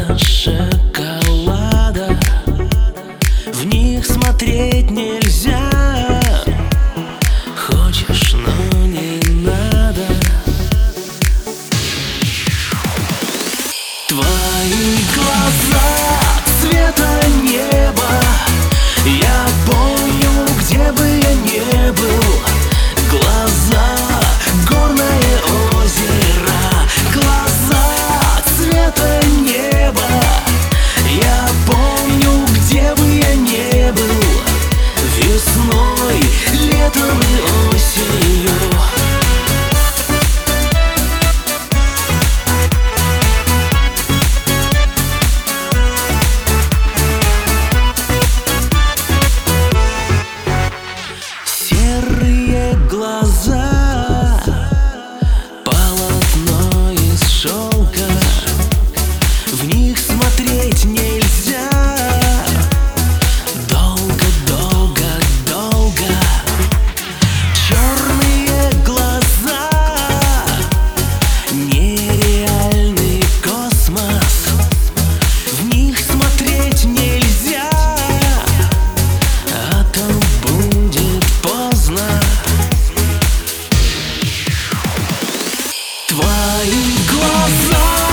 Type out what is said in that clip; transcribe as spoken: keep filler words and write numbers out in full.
глаза шоколада, в них смотреть нельзя. Хочешь, но не надо. Твои глаза цвета неба, я помню, где бы я не был. Глаза — горное озеро, глаза цвета неба, я помню, где бы я не был. Весной, летом и осенью. Глаза — полотно из шелка, в них смотреть нельзя. Долго, долго, долго. Черные глаза — нереальный космос, в них смотреть нельзя, а то будет поздно. Твои глаза